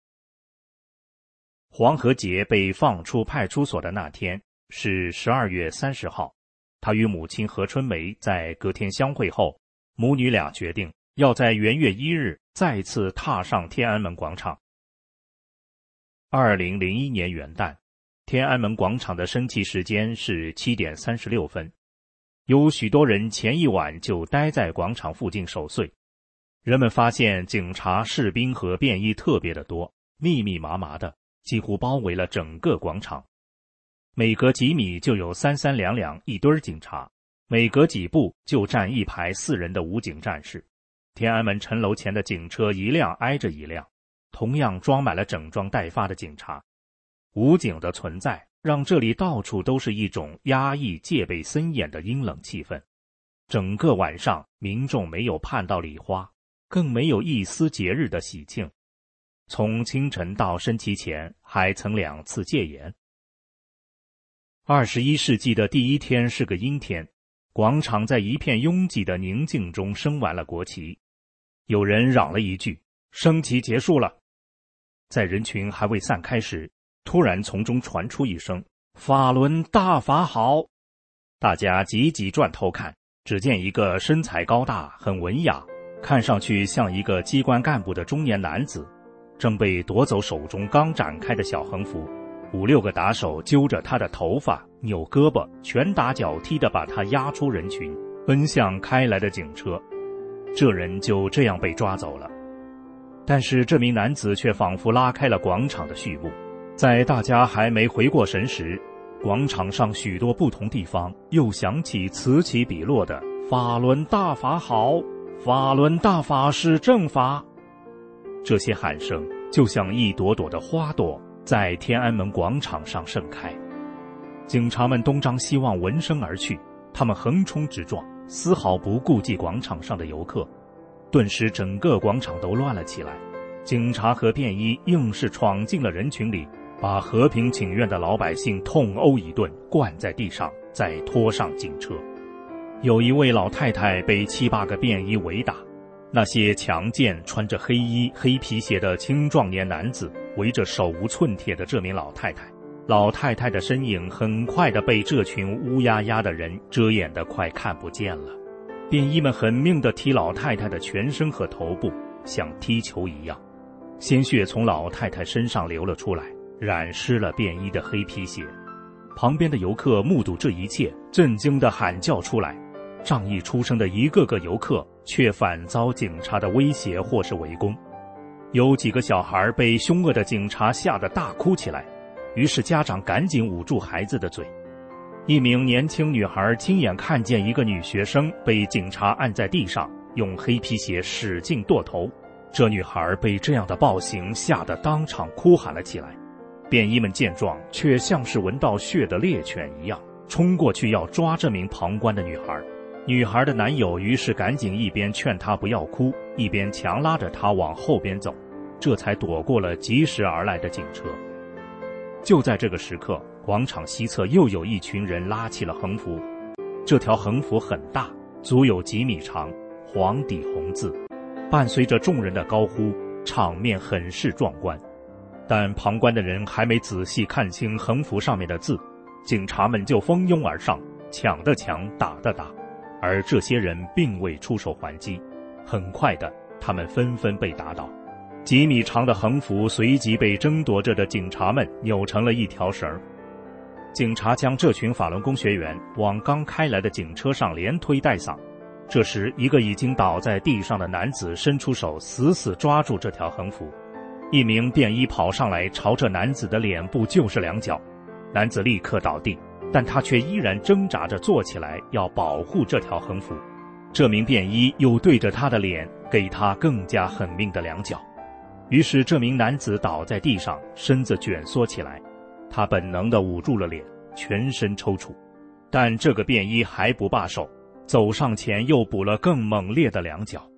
黄和杰被放出派出所的那天是十二月三十号，他与母亲何春梅在隔天相会后，母女俩决定要在元月一日再次踏上天安门广场。二零零一年元旦，天安门广场的升旗时间是七点三十六分，有许多人前一晚就待在广场附近守岁。人们发现警察、士兵和便衣特别的多，密密麻麻的，几乎包围了整个广场。每隔几米就有三三两两一堆警察，每隔几步就站一排四人的武警战士。天安门城楼前的警车一辆挨着一辆，同样装满了整装待发的警察。武警的存在让这里到处都是一种压抑、戒备森严的阴冷气氛。整个晚上，民众没有盼到礼花，更没有一丝节日的喜庆。从清晨到升旗前，还曾两次戒严。二十一世纪的第一天是个阴天，广场在一片拥挤的宁静中升完了国旗。有人嚷了一句：“升旗结束了。”在人群还未散开时，突然从中传出一声：“法轮大法好！”大家急急转头看，只见一个身材高大、很文雅，看上去像一个机关干部的中年男子，正被夺走手中刚展开的小横幅。五六个打手揪着他的头发，扭胳膊，拳打脚踢地把他压出人群，奔向开来的警车。这人就这样被抓走了。但是这名男子却仿佛拉开了广场的序幕。在大家还没回过神时，广场上许多不同地方又响起此起彼落的“法轮大法好，法轮大法是正法”。这些喊声就像一朵朵的花朵，在天安门广场上盛开。警察们东张西望，闻声而去，他们横冲直撞，丝毫不顾及广场上的游客。顿时整个广场都乱了起来，警察和便衣硬是闯进了人群里，把和平请愿的老百姓痛殴一顿，灌在地上，再拖上警车。有一位老太太被七八个便衣围打，那些强健穿着黑衣黑皮鞋的青壮年男子围着手无寸铁的这名老太太，老太太的身影很快地被这群乌压压的人遮掩得快看不见了。便衣们狠命地踢老太太的全身和头部，像踢球一样，鲜血从老太太身上流了出来，染湿了便衣的黑皮鞋。旁边的游客目睹这一切，震惊地喊叫出来。仗义出身的一个个游客却反遭警察的威胁或是围攻。有几个小孩被凶恶的警察吓得大哭起来，于是家长赶紧捂住孩子的嘴。一名年轻女孩亲眼看见一个女学生被警察按在地上，用黑皮鞋使劲剁头。这女孩被这样的暴行吓得当场哭喊了起来。便衣们见状，却像是闻到血的猎犬一样，冲过去要抓这名旁观的女孩。女孩的男友于是赶紧一边劝她不要哭，一边强拉着她往后边走，这才躲过了疾驶而来的警车。就在这个时刻，广场西侧又有一群人拉起了横幅。这条横幅很大，足有几米长，黄底红字，伴随着众人的高呼，场面很是壮观。但旁观的人还没仔细看清横幅上面的字，警察们就蜂拥而上，抢的抢，打的打，而这些人并未出手还击。很快的，他们纷纷被打倒。几米长的横幅随即被争夺着的警察们扭成了一条绳。警察将这群法轮功学员往刚开来的警车上连推带搡。这时，一个已经倒在地上的男子伸出手，死死抓住这条横幅。一名便衣跑上来，朝着男子的脸部就是两脚，男子立刻倒地，但他却依然挣扎着坐起来，要保护这条横幅。这名便衣又对着他的脸给他更加狠命的两脚。于是这名男子倒在地上，身子蜷缩起来，他本能地捂住了脸，全身抽搐。但这个便衣还不罢手，走上前又补了更猛烈的两脚。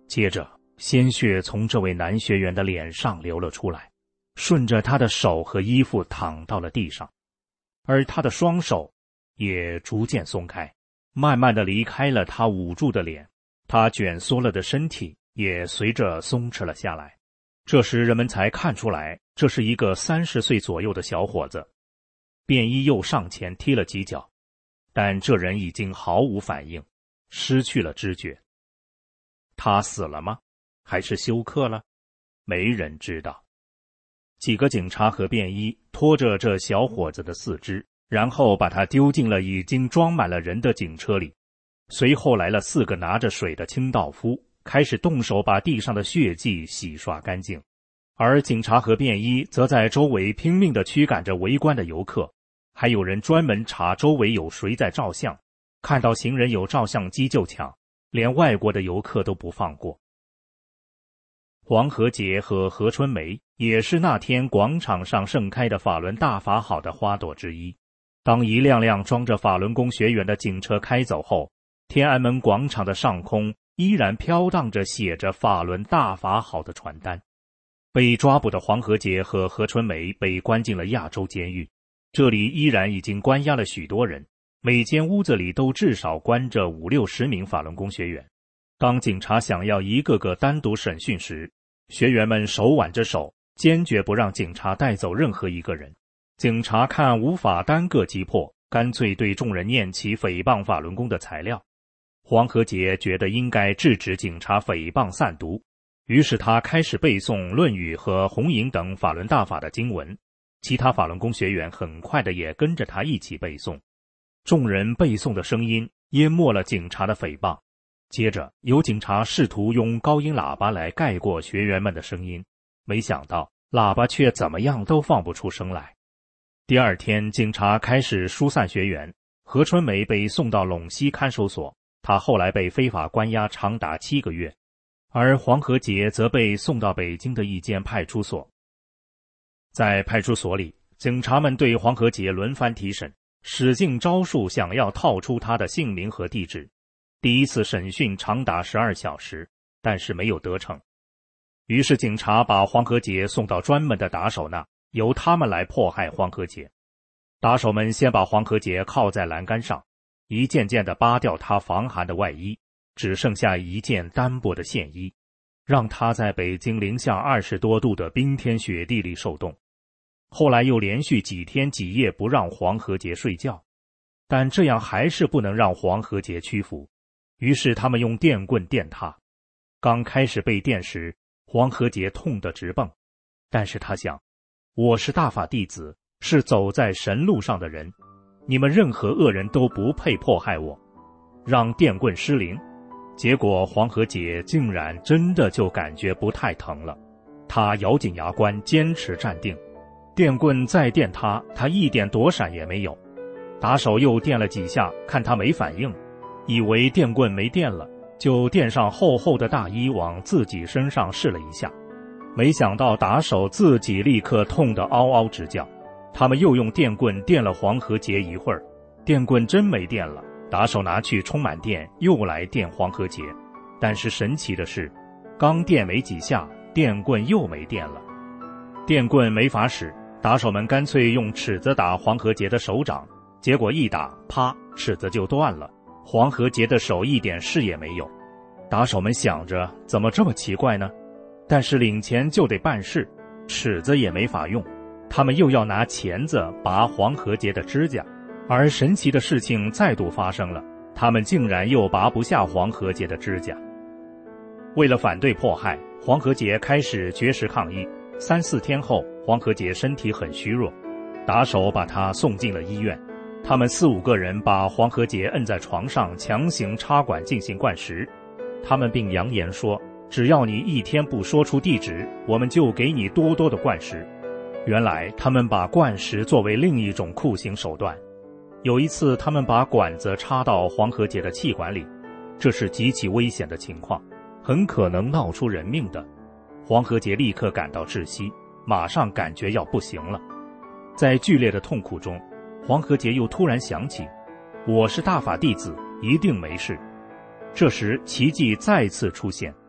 接着鲜血从这位男学员的脸上流了出来，顺着他的手和衣服淌到了地上，而他的双手也逐渐松开，慢慢地离开了他捂住的脸，他卷缩了的身体也随着松弛了下来。这时人们才看出来，这是一个三十岁左右的小伙子。便衣又上前踢了几脚，但这人已经毫无反应，失去了知觉。他死了吗？还是休克了？没人知道。几个警察和便衣拖着这小伙子的四肢，然后把他丢进了已经装满了人的警车里。随后来了四个拿着水的清道夫，开始动手把地上的血迹洗刷干净。而警察和便衣则在周围拼命地驱赶着围观的游客，还有人专门查周围有谁在照相，看到行人有照相机就抢，连外国的游客都不放过。黄和节和何春梅也是那天广场上盛开的法轮大法好的花朵之一。当一辆辆装着法轮功学员的警车开走后，天安门广场的上空依然飘荡着写着法轮大法好的传单。被抓捕的黄和节和何春梅被关进了亚洲监狱，这里依然已经关押了许多人，每间屋子里都至少关着五六十名法轮功学员。当警察想要一个个单独审讯时，学员们手挽着手，坚决不让警察带走任何一个人。警察看无法单个击破，干脆对众人念起诽谤法轮功的材料。黄和节觉得应该制止警察诽谤散毒，于是他开始背诵《论语》和《红影》等法轮大法的经文，其他法轮功学员很快的也跟着他一起背诵。众人背诵的声音淹没了警察的诽谤。接着有警察试图用高音喇叭来盖过学员们的声音，没想到喇叭却怎么样都放不出声来。第二天，警察开始疏散学员，何春梅被送到陇西看守所，她后来被非法关押长达七个月，而黄和节则被送到北京的一间派出所。在派出所里，警察们对黄和节轮番提审，使尽招数想要套出他的姓名和地址。第一次审讯长达十二小时，但是没有得逞。于是警察把黄和节送到专门的打手那，由他们来迫害黄和节。打手们先把黄和节铐在栏杆上，一件件地扒掉他防寒的外衣，只剩下一件单薄的线衣，让他在北京零下二十多度的冰天雪地里受冻。后来又连续几天几夜不让黄和节睡觉，但这样还是不能让黄和节屈服。于是他们用电棍电他。刚开始被电时，黄和节痛得直蹦，但是他想，我是大法弟子，是走在神路上的人，你们任何恶人都不配迫害我，让电棍失灵。结果黄和节竟然真的就感觉不太疼了，他咬紧牙关，坚持站定。电棍再电他，他一点躲闪也没有。打手又电了几下，看他没反应，以为电棍没电了，就垫上厚厚的大衣往自己身上试了一下，没想到打手自己立刻痛得嗷嗷直叫。他们又用电棍电了黄和节一会儿，电棍真没电了，打手拿去充满电，又来电黄和节。但是神奇的是，刚电没几下，电棍又没电了。电棍没法使，打手们干脆用尺子打黄和节的手掌，结果一打，啪，尺子就断了。黄和节的手一点事也没有。打手们想着怎么这么奇怪呢？但是领钱就得办事，尺子也没法用，他们又要拿钳子拔黄和节的指甲。而神奇的事情再度发生了，他们竟然又拔不下黄和节的指甲。为了反对迫害，黄和节开始绝食抗议。三四天后，黄和节身体很虚弱，打手把他送进了医院。他们四五个人把黄和节摁在床上，强行插管进行灌食。他们并扬言说，只要你一天不说出地址，我们就给你多多的灌食。原来他们把灌食作为另一种酷刑手段。有一次他们把管子插到黄和节的气管里，这是极其危险的情况，很可能闹出人命的。黄和节立刻感到窒息，马上感觉要不行了。在剧烈的痛苦中，黄和节又突然想起，我是大法弟子，一定没事。这时奇迹再次出现，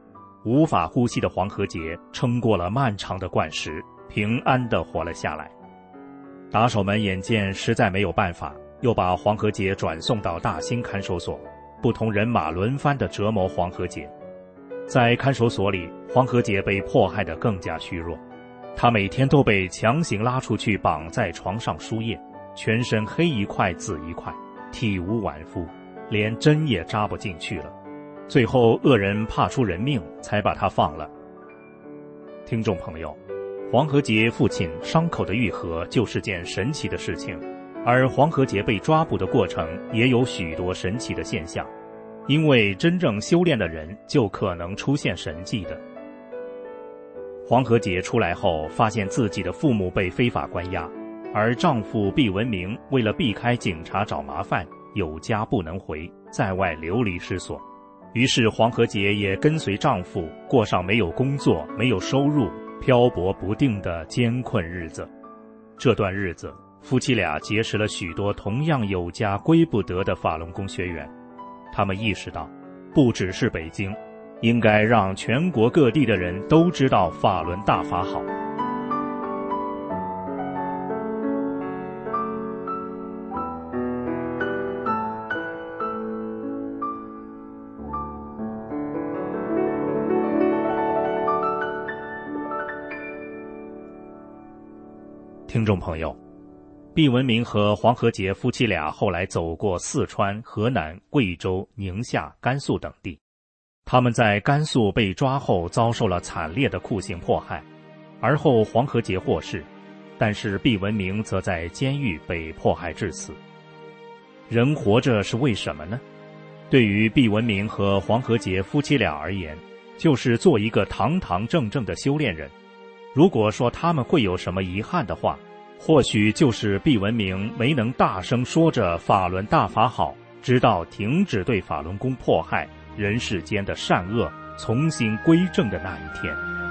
无法呼吸的黄河节撑过了漫长的灌食，平安地活了下来。打手们眼见实在没有办法，又把黄河节转送到大兴看守所，不同人马轮番地折磨黄河节。在看守所里，黄河节被迫害得更加虚弱，他每天都被强行拉出去绑在床上输液，全身黑一块紫一块，体无完肤，连针也扎不进去了。最后恶人怕出人命，才把他放了。听众朋友，黄河节父亲伤口的愈合就是件神奇的事情，而黄河节被抓捕的过程也有许多神奇的现象，因为真正修炼的人就可能出现神迹的。黄河节出来后，发现自己的父母被非法关押，而丈夫毕文明为了避开警察找麻烦，有家不能回，在外流离失所。于是黄河节也跟随丈夫过上没有工作、没有收入、漂泊不定的艰困日子。这段日子，夫妻俩结识了许多同样有家归不得的法轮功学员。他们意识到，不只是北京，应该让全国各地的人都知道法轮大法好。听众朋友，毕文明和黄河节夫妻俩后来走过四川、河南、贵州、宁夏、甘肃等地。他们在甘肃被抓后遭受了惨烈的酷刑迫害，而后黄河节获释，但是毕文明则在监狱被迫害致死。人活着是为什么呢？对于毕文明和黄河节夫妻俩而言，就是做一个堂堂正正的修炼人。如果说他们会有什么遗憾的话，或许就是毕文明没能大声说着法轮大法好，直到停止对法轮功迫害，人世间的善恶重新归正的那一天。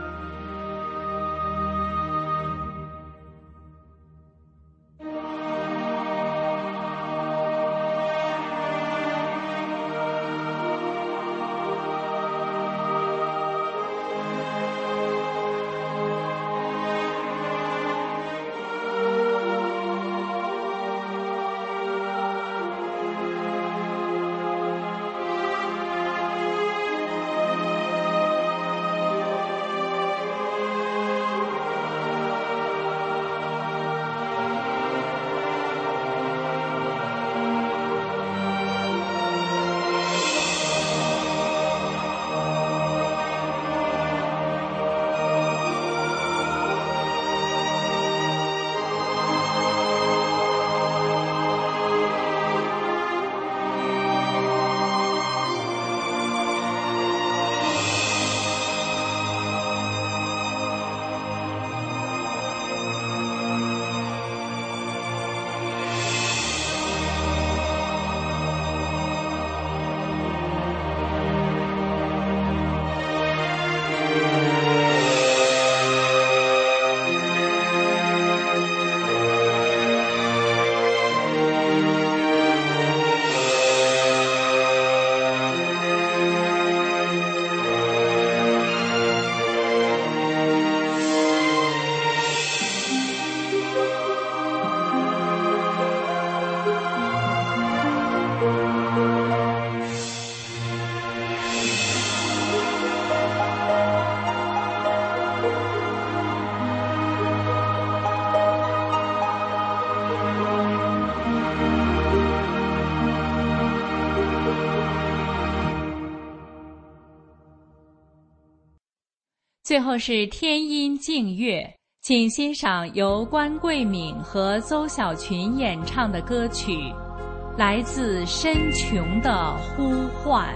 最后是天音静月，请欣赏由关桂敏和邹小群演唱的歌曲《来自深穹的呼唤》。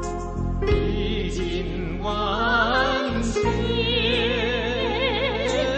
历经万千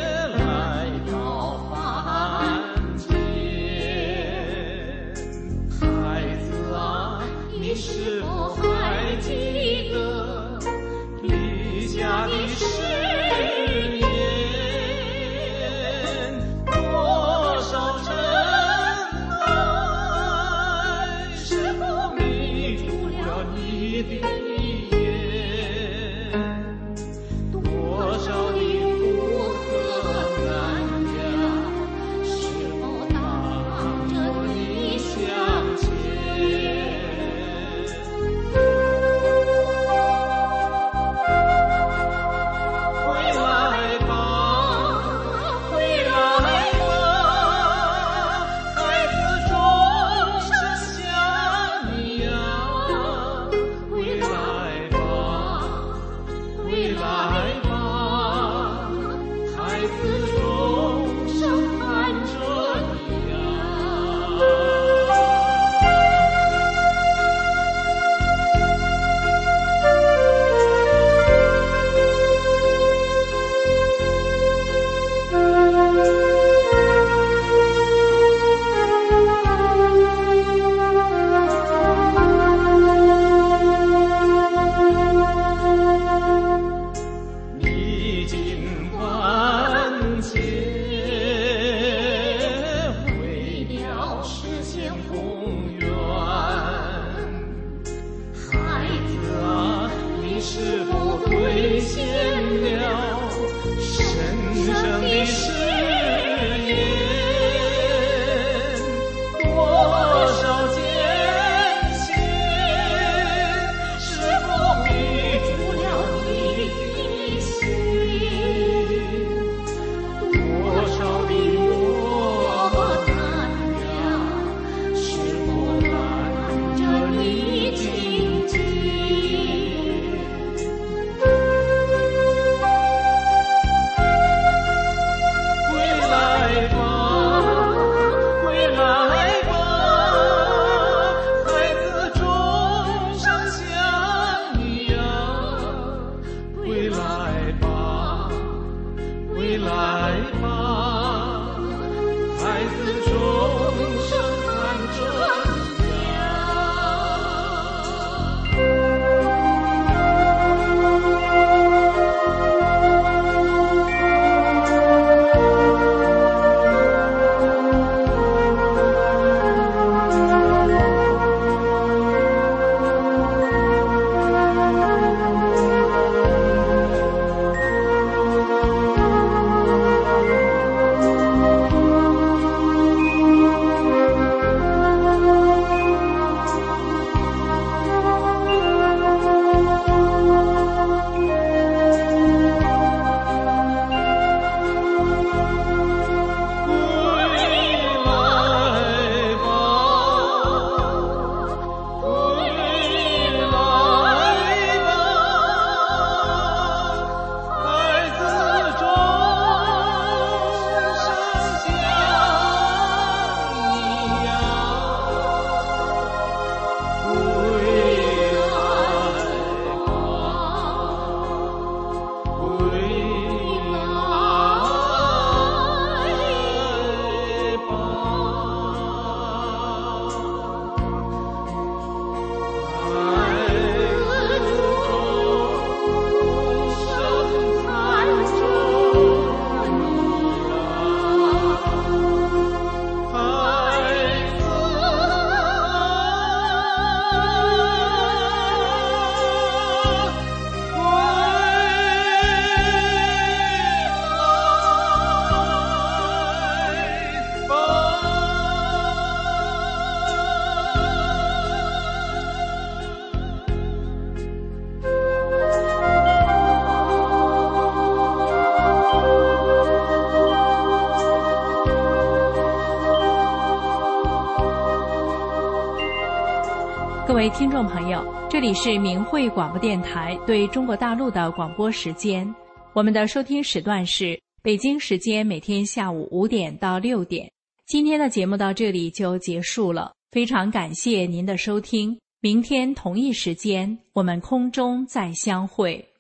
各位听众朋友，这里是明慧广播电台对中国大陆的广播时间，我们的收听时段是北京时间每天下午五点到六点。今天的节目到这里就结束了，非常感谢您的收听，明天同一时间我们空中再相会。